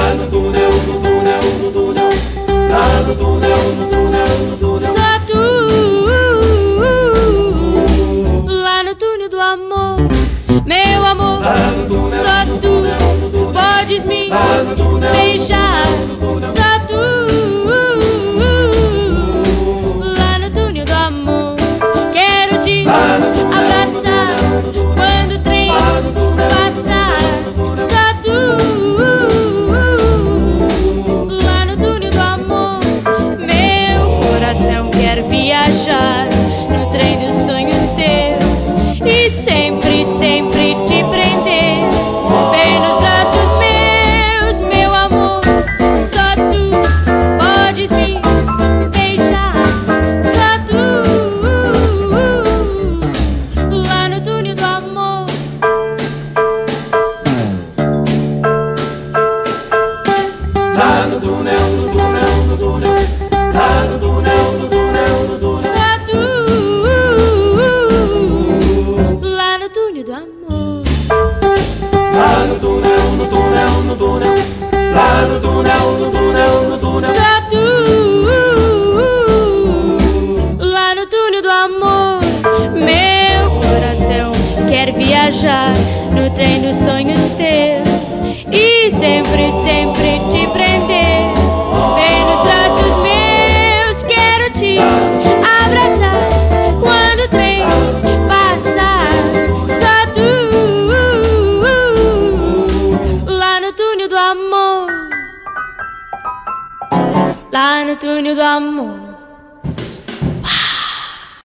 Lá no túnel, no túnel, no túnel. Lá no túnel, no túnel, no túnel. Só tu, lá no túnel do amor, meu amor. Lá no túnel, Só no tu túnel, no túnel. podes me Lá no túnel, beijar. no túnel. Só tu, lá no túnel do amor. Quero te Lá no túnel, abraçar no túnel. quando o trem Lá no túnel, passar. no túnel. Só tu, lá no túnel do amor. Meu coração quer viajar no trem dos sonhos teus e sempre, sempre te prender bem nos braços meus, meu amor. Só tu podes me beijar. Só tu, lá no túnel do amor. Lá no túnel, no túnel, no túnel. Lá no túnel, no túnel, no túnel. Só tu, lá no túnel do amor. Lá no túnel, no túnel, no túnel. Lá no túnel, no túnel, no túnel. Só tu, lá no túnel do amor. Meu coração quer viajar no trem dos sonhos teus e sempre, sempre te prender bem nos braços meus. Quero te abraçar quando o trem passar. Só tu, lá no túnel do amor. Lá no túnel do amor.